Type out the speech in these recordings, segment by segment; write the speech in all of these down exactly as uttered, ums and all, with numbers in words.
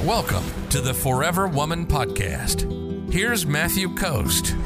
Welcome to the Forever Woman Podcast. Here's Matthew Coast.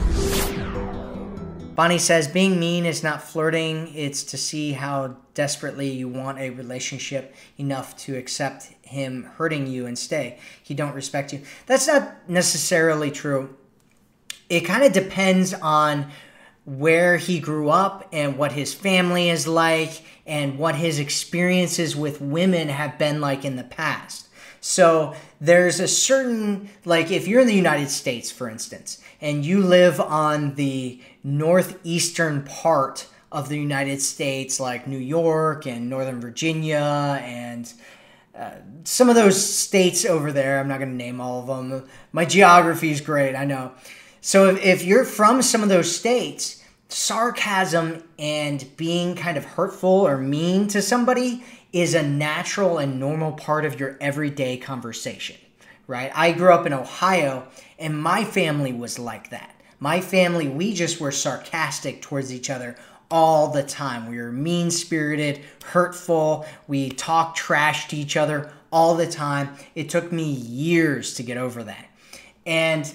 Bonnie says, being mean is not flirting. It's to see how desperately you want a relationship enough to accept him hurting you and stay. He don't respect you. That's not necessarily true. It kind of depends on where he grew up and what his family is like and what his experiences with women have been like in the past. So there's a certain, like if you're in the United States, for instance, and you live on the northeastern part of the United States, like New York and Northern Virginia and uh, some of those states over there, I'm not going to name all of them. My geography is great, I know. So if, if you're from some of those states, sarcasm and being kind of hurtful or mean to somebody is a natural and normal part of your everyday conversation, right? I grew up in Ohio, and my family was like that. My family, we just were sarcastic towards each other all the time. We were mean-spirited, hurtful. We talked trash to each other all the time. It took me years to get over that. And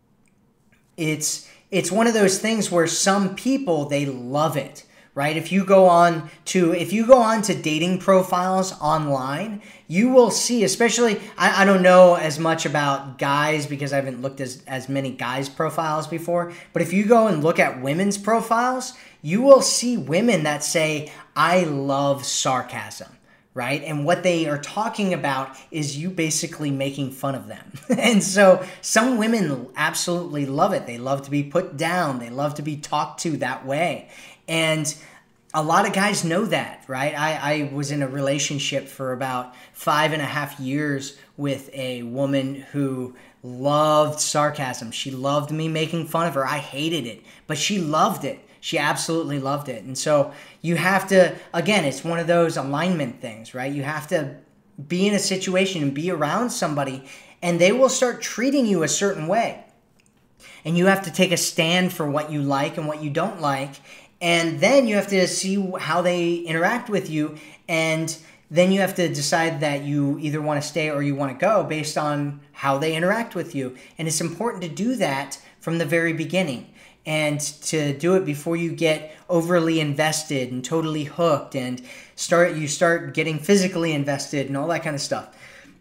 it's it's one of those things where some people, they love it. Right? If you go on to if you go on to dating profiles online, you will see, especially, I, I don't know as much about guys because I haven't looked as, as many guys' profiles before, but if you go and look at women's profiles, you will see women that say, I love sarcasm, right? And what they are talking about is you basically making fun of them. And so some women absolutely love it. They love to be put down. They love to be talked to that way. And a lot of guys know that, right? I, I was in a relationship for about five and a half years with a woman who loved sarcasm. She loved me making fun of her. I hated it, but she loved it. She absolutely loved it. And so you have to, again, it's one of those alignment things, right? You have to be in a situation and be around somebody, and they will start treating you a certain way. And you have to take a stand for what you like and what you don't like. And then you have to see how they interact with you. And then you have to decide that you either want to stay or you want to go based on how they interact with you. And it's important to do that from the very beginning and to do it before you get overly invested and totally hooked and start you start getting physically invested and all that kind of stuff.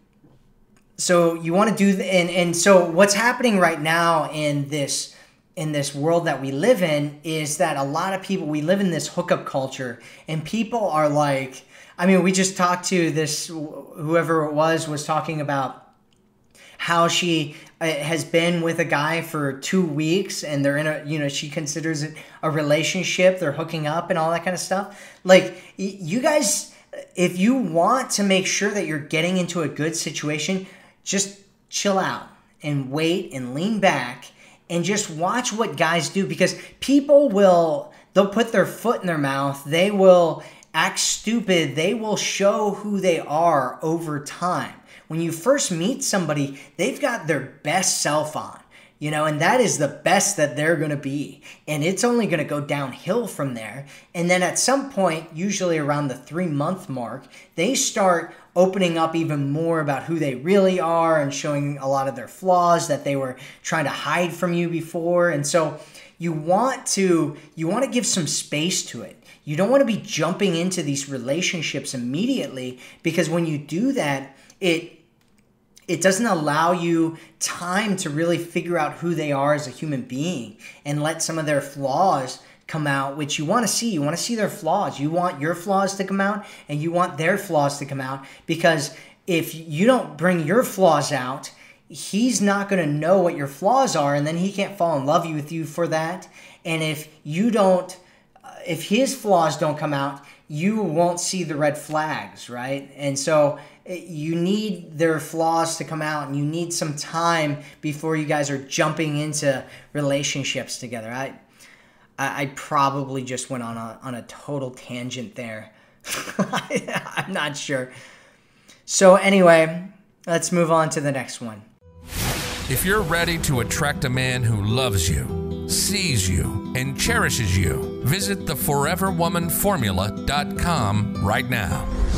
So you want to do, th- and, and so what's happening right now in this in this world that we live in is that a lot of people, we live in this hookup culture, and people are like, I mean, we just talked to this, whoever it was, was talking about how she has been with a guy for two weeks and they're in a, you know, she considers it a relationship, they're hooking up and all that kind of stuff. Like, you guys, if you want to make sure that you're getting into a good situation, just chill out and wait and lean back and just watch what guys do, because people will, they'll put their foot in their mouth. They will act stupid. They will show who they are over time. When you first meet somebody, they've got their best self on, you know, and that is the best that they're going to be. And it's only going to go downhill from there. And then at some point, usually around the three month mark, they start opening up even more about who they really are and showing a lot of their flaws that they were trying to hide from you before. And so you want to you want to give some space to it. You don't want to be jumping into these relationships immediately, because when you do that, it it doesn't allow you time to really figure out who they are as a human being and let some of their flaws come out, which you want to see. You want to see their flaws. You want your flaws to come out, and you want their flaws to come out, because if you don't bring your flaws out, he's not going to know what your flaws are, and then he can't fall in love with you for that. And if you don't, if his flaws don't come out, you won't see the red flags, right? And so you need their flaws to come out, and you need some time before you guys are jumping into relationships together. I I probably just went on a on a total tangent there. I'm not sure. So anyway, let's move on to the next one. If you're ready to attract a man who loves you, sees you, and cherishes you, visit the forever woman formula dot com right now.